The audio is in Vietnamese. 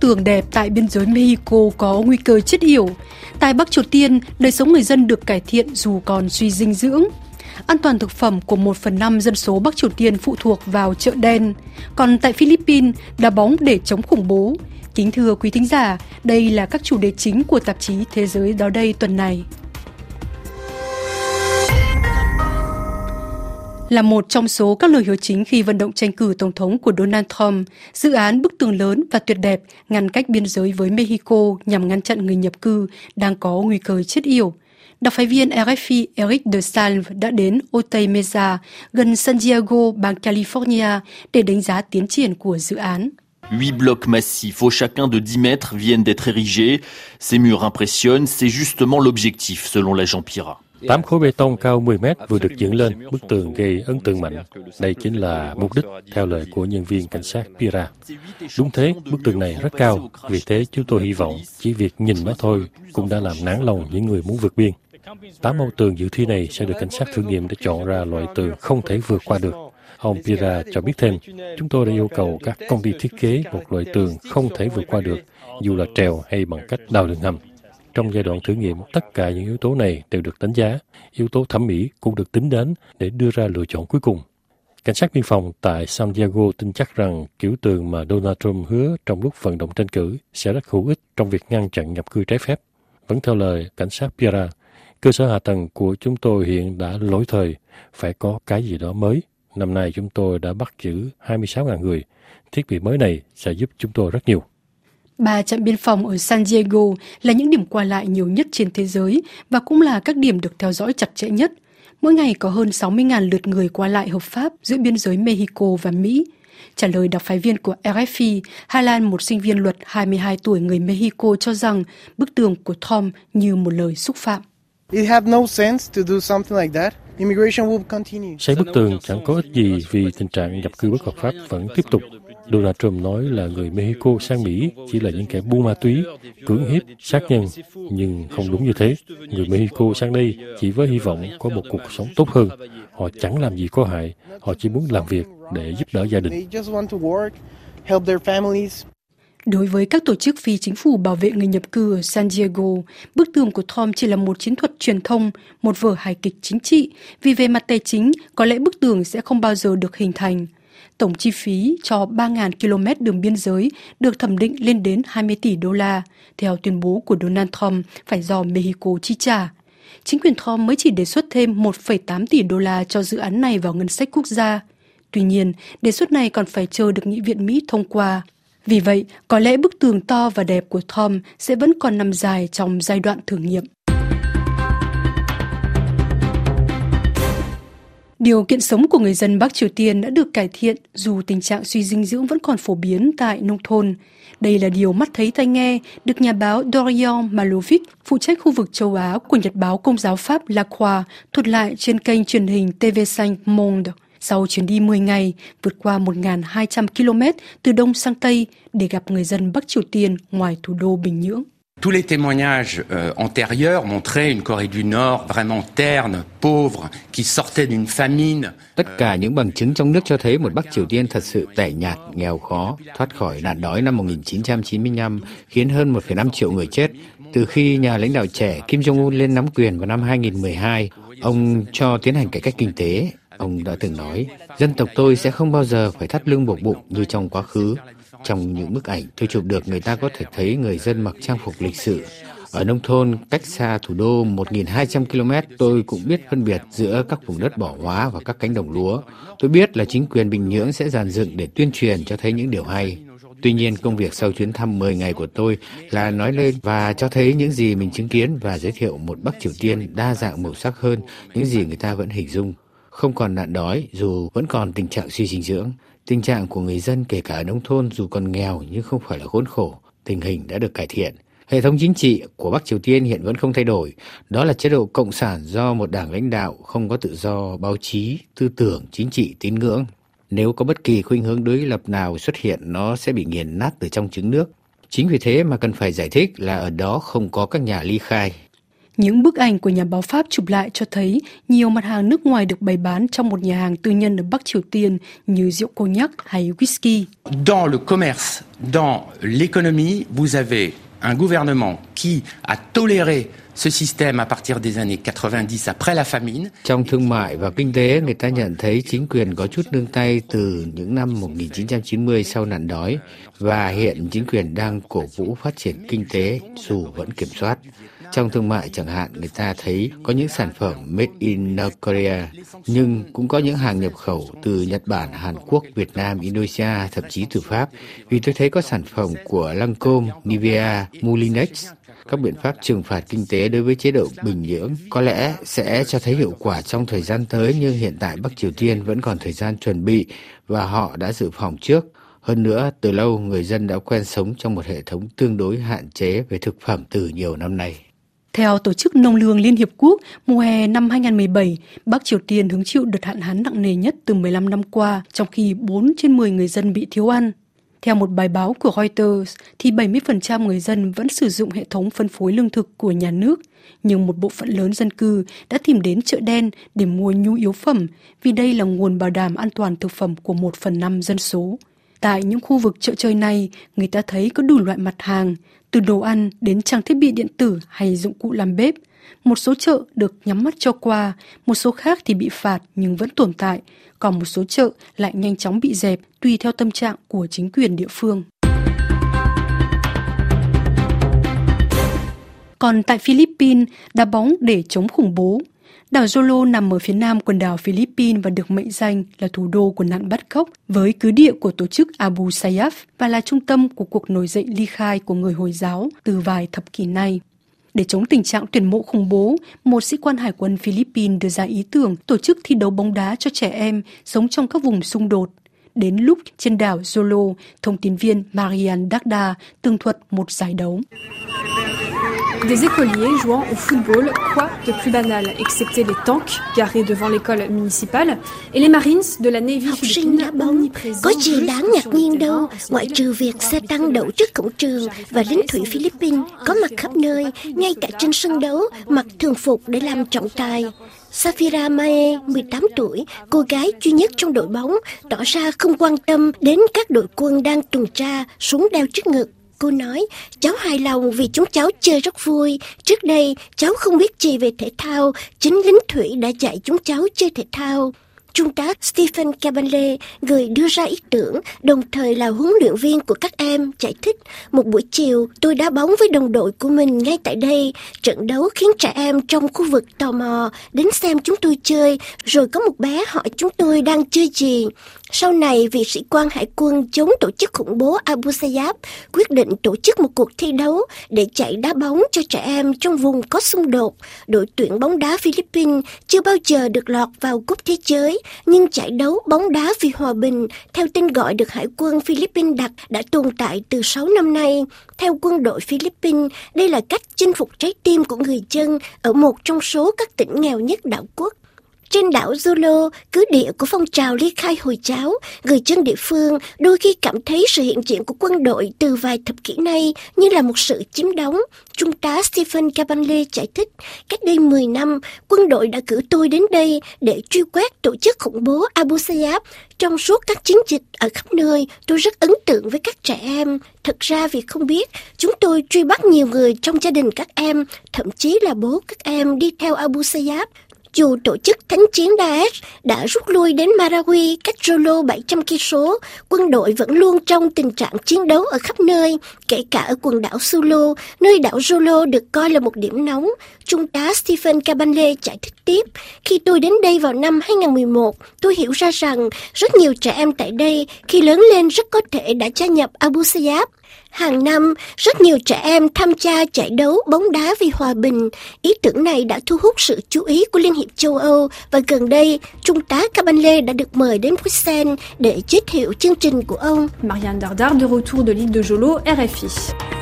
tường đẹp tại biên giới Mexico có nguy cơ chết yểu. Tại Bắc Triều Tiên, đời sống người dân được cải thiện dù còn suy dinh dưỡng. An toàn thực phẩm của 1/5 dân số Bắc Triều Tiên phụ thuộc vào chợ đen. Còn tại Philippines, đá bóng để chống khủng bố. Kính thưa quý thính giả, đây là các chủ đề chính của tạp chí Thế giới đó đây tuần này. Là một trong số các lời hứa chính khi vận động tranh cử tổng thống của Donald Trump, dự án bức tường lớn và tuyệt đẹp ngăn cách biên giới với Mexico nhằm ngăn chặn người nhập cư đang có nguy cơ chết yểu. Đặc phái viên RFI Eric de Salve đã đến Otay Mesa, gần San Diego, bang California, để đánh giá tiến triển của dự án. 8 blocs massifs, au chacun de 10 mètres, viennent d'être érigés. Ces murs impressionnent, c'est justement l'objectif, selon l'agent Pira. 8 khối bê tông cao 10 mét vừa được dựng lên, bức tường gây ấn tượng mạnh. Đây chính là mục đích, theo lời của nhân viên cảnh sát Pira. Đúng thế, bức tường này rất cao, vì thế chúng tôi hy vọng chỉ việc nhìn nó thôi cũng đã làm nản lòng những người muốn vượt biên. 8 mẫu tường dự thi này sẽ được cảnh sát thử nghiệm để chọn ra loại tường không thể vượt qua được. Ông Pira cho biết thêm, chúng tôi đã yêu cầu các công ty thiết kế một loại tường không thể vượt qua được, dù là trèo hay bằng cách đào đường hầm. Trong giai đoạn thử nghiệm, tất cả những yếu tố này đều được đánh giá. Yếu tố thẩm mỹ cũng được tính đến để đưa ra lựa chọn cuối cùng. Cảnh sát biên phòng tại San Diego tin chắc rằng kiểu tường mà Donald Trump hứa trong lúc vận động tranh cử sẽ rất hữu ích trong việc ngăn chặn nhập cư trái phép. Vẫn theo lời cảnh sát Pira, cơ sở hạ tầng của chúng tôi hiện đã lỗi thời, phải có cái gì đó mới. Năm nay chúng tôi đã bắt giữ 26.000 người. Thiết bị mới này sẽ giúp chúng tôi rất nhiều. 3 trạm biên phòng ở San Diego là những điểm qua lại nhiều nhất trên thế giới và cũng là các điểm được theo dõi chặt chẽ nhất. Mỗi ngày có hơn 60.000 lượt người qua lại hợp pháp giữa biên giới Mexico và Mỹ. Trả lời đặc phái viên của RFI, Hà Lan, một sinh viên luật 22 tuổi người Mexico cho rằng bức tường của Trump như một lời xúc phạm. Xây bức tường chẳng có ích gì vì tình trạng nhập cư bất hợp pháp vẫn tiếp tục. Donald Trump nói là người Mexico sang Mỹ chỉ là những kẻ buôn ma túy, cưỡng hiếp, sát nhân, nhưng không đúng như thế. Người Mexico sang đây chỉ với hy vọng có một cuộc sống tốt hơn. Họ chẳng làm gì có hại, họ chỉ muốn làm việc để giúp đỡ gia đình. Đối với các tổ chức phi chính phủ bảo vệ người nhập cư ở San Diego, bức tường của Trump chỉ là một chiến thuật truyền thông, một vở hài kịch chính trị, vì về mặt tài chính, có lẽ bức tường sẽ không bao giờ được hình thành. Tổng chi phí cho 3.000 km đường biên giới được thẩm định lên đến 20 tỷ đô la, theo tuyên bố của Donald Trump phải do Mexico chi trả. Chính quyền Trump mới chỉ đề xuất thêm 1,8 tỷ đô la cho dự án này vào ngân sách quốc gia. Tuy nhiên, đề xuất này còn phải chờ được Nghị viện Mỹ thông qua. Vì vậy, có lẽ bức tường to và đẹp của Trump sẽ vẫn còn nằm dài trong giai đoạn thử nghiệm. Điều kiện sống của người dân Bắc Triều Tiên đã được cải thiện dù tình trạng suy dinh dưỡng vẫn còn phổ biến tại nông thôn. Đây là điều mắt thấy tai nghe được nhà báo Dorian Malovic, phụ trách khu vực châu Á của Nhật báo Công giáo Pháp La Croix, thuật lại trên kênh truyền hình TV5 Monde. Sau chuyến đi 10 ngày, vượt qua 1.200 km từ Đông sang Tây để gặp người dân Bắc Triều Tiên ngoài thủ đô Bình Nhưỡng. Tous les témoignages antérieurs montraient une Corée du Nord vraiment terne, pauvre, qui sortait d'une famine. Tất cả những bằng chứng trong nước cho thấy một Bắc Triều Tiên thật sự tẻ nhạt, nghèo khó, thoát khỏi nạn đói năm 1995, khiến hơn 1,5 triệu người chết. Từ khi nhà lãnh đạo trẻ Kim Jong-un lên nắm quyền vào năm 2012, ông cho tiến hành cải cách kinh tế. Ông đã từng nói, dân tộc tôi sẽ không bao giờ phải thắt lưng buộc bụng như trong quá khứ. Trong những bức ảnh tôi chụp được, người ta có thể thấy người dân mặc trang phục lịch sự. Ở nông thôn, cách xa thủ đô 1.200 km, tôi cũng biết phân biệt giữa các vùng đất bỏ hoá và các cánh đồng lúa. Tôi biết là chính quyền Bình Nhưỡng sẽ dàn dựng để tuyên truyền cho thấy những điều hay. Tuy nhiên, công việc sau chuyến thăm 10 ngày của tôi là nói lên và cho thấy những gì mình chứng kiến và giới thiệu một Bắc Triều Tiên đa dạng màu sắc hơn những gì người ta vẫn hình dung. Không còn nạn đói dù vẫn còn tình trạng suy dinh dưỡng. Tình trạng của người dân kể cả ở nông thôn dù còn nghèo nhưng không phải là khốn khổ. Tình hình đã được cải thiện. Hệ thống chính trị của Bắc Triều Tiên hiện vẫn không thay đổi. Đó là chế độ cộng sản do một đảng lãnh đạo, không có tự do báo chí, tư tưởng, chính trị, tín ngưỡng. Nếu có bất kỳ khuynh hướng đối lập nào xuất hiện, nó sẽ bị nghiền nát từ trong trứng nước. Chính vì thế mà cần phải giải thích là ở đó không có các nhà ly khai. Những bức ảnh của nhà báo Pháp chụp lại cho thấy nhiều mặt hàng nước ngoài được bày bán trong một nhà hàng tư nhân ở Bắc Triều Tiên như rượu cognac hay whisky. Dans le commerce, dans l'économie, vous avez un gouvernement qui a toléré ce système à partir des années 90 après la famine. Trong thương mại và kinh tế, người ta nhận thấy chính quyền có chút nương tay từ những năm 1990 sau nạn đói và hiện chính quyền đang cổ vũ phát triển kinh tế dù vẫn kiểm soát. Trong thương mại chẳng hạn, người ta thấy có những sản phẩm made in North Korea, nhưng cũng có những hàng nhập khẩu từ Nhật Bản, Hàn Quốc, Việt Nam, Indonesia, thậm chí từ Pháp. Vì tôi thấy có sản phẩm của Lancôme, Nivea, Moulinex. Các biện pháp trừng phạt kinh tế đối với chế độ Bình Nhưỡng có lẽ sẽ cho thấy hiệu quả trong thời gian tới, nhưng hiện tại Bắc Triều Tiên vẫn còn thời gian chuẩn bị và họ đã dự phòng trước. Hơn nữa, từ lâu người dân đã quen sống trong một hệ thống tương đối hạn chế về thực phẩm từ nhiều năm nay. Theo Tổ chức Nông lương Liên Hiệp Quốc, mùa hè năm 2017, Bắc Triều Tiên hứng chịu đợt hạn hán nặng nề nhất từ 15 năm qua, trong khi 4 trên 10 người dân bị thiếu ăn. Theo một bài báo của Reuters, thì 70% người dân vẫn sử dụng hệ thống phân phối lương thực của nhà nước, nhưng một bộ phận lớn dân cư đã tìm đến chợ đen để mua nhu yếu phẩm vì đây là nguồn bảo đảm an toàn thực phẩm của 1/5 dân số. Tại những khu vực chợ chơi này, người ta thấy có đủ loại mặt hàng, từ đồ ăn đến trang thiết bị điện tử hay dụng cụ làm bếp. Một số chợ được nhắm mắt cho qua, một số khác thì bị phạt nhưng vẫn tồn tại, còn một số chợ lại nhanh chóng bị dẹp tùy theo tâm trạng của chính quyền địa phương. Còn tại Philippines, đá bóng để chống khủng bố. Đảo Jolo nằm ở phía nam quần đảo Philippines và được mệnh danh là thủ đô của nạn bắt cóc với cứ địa của tổ chức Abu Sayyaf và là trung tâm của cuộc nổi dậy ly khai của người Hồi giáo từ vài thập kỷ nay. Để chống tình trạng tuyển mộ khủng bố, một sĩ quan hải quân Philippines đưa ra ý tưởng tổ chức thi đấu bóng đá cho trẻ em sống trong các vùng xung đột. Đến lúc trên đảo Jolo, thông tin viên Marian Dagda tường thuật một giải đấu. Des écoliers jouant au football, quoi de plus banal, excepté les tanks garés devant l'école municipale et les marines de la Navy học sinh đá bóng, có gì đáng ngạc nhiên đâu, ngoại trừ việc xe tăng đậu trước cổng trường và lính thủy Philippines có mặt khắp nơi, ngay cả trên sân đấu, mặc thường phục để làm trọng tài. Safira Mae, 18 tuổi, cô gái duy nhất trong đội bóng, tỏ ra không quan tâm đến các đội quân đang tuần tra, súng đeo trước ngực. Cô nói, cháu hài lòng vì chúng cháu chơi rất vui. Trước đây, cháu không biết gì về thể thao. Chính lính thủy đã dạy chúng cháu chơi thể thao. Trung tá Stephen Cabanle, người đưa ra ý tưởng, đồng thời là huấn luyện viên của các em, giải thích. Một buổi chiều, tôi đá bóng với đồng đội của mình ngay tại đây. Trận đấu khiến trẻ em trong khu vực tò mò đến xem chúng tôi chơi, rồi có một bé hỏi chúng tôi đang chơi gì. Sau này, vị sĩ quan hải quân chống tổ chức khủng bố Abu Sayyaf quyết định tổ chức một cuộc thi đấu để chạy đá bóng cho trẻ em trong vùng có xung đột. Đội tuyển bóng đá Philippines chưa bao giờ được lọt vào cúp thế giới, nhưng giải đấu bóng đá vì hòa bình, theo tên gọi được Hải quân Philippines đặt, đã tồn tại từ 6 năm nay. Theo quân đội Philippines, đây là cách chinh phục trái tim của người dân ở một trong số các tỉnh nghèo nhất đảo quốc. Trên đảo Jolo, cứ địa của phong trào ly khai Hồi giáo, người dân địa phương đôi khi cảm thấy sự hiện diện của quân đội từ vài thập kỷ nay như là một sự chiếm đóng. Trung tá Stephen Cabanle giải thích, cách đây 10 năm, quân đội đã cử tôi đến đây để truy quét tổ chức khủng bố Abu Sayyaf. Trong suốt các chiến dịch ở khắp nơi, tôi rất ấn tượng với các trẻ em. Thật ra vì không biết, chúng tôi truy bắt nhiều người trong gia đình các em, thậm chí là bố các em đi theo Abu Sayyaf. Dù tổ chức thánh chiến Daesh đã rút lui đến Marawi cách Jolo 700 km, quân đội vẫn luôn trong tình trạng chiến đấu ở khắp nơi, kể cả ở quần đảo Sulu, nơi đảo Jolo được coi là một điểm nóng. Trung tá Stephen Cabanle giải thích tiếp, khi tôi đến đây vào năm 2011, tôi hiểu ra rằng rất nhiều trẻ em tại đây khi lớn lên rất có thể đã gia nhập Abu Sayyaf. Hàng năm, rất nhiều trẻ em tham gia giải đấu bóng đá vì hòa bình. Ý tưởng này đã thu hút sự chú ý của Liên hiệp châu Âu và gần đây, Trung tá Cabanle đã được mời đến Bruxelles để giới thiệu chương trình của ông. Marianne Dardar, de retour de l'île de Jolo, RFI.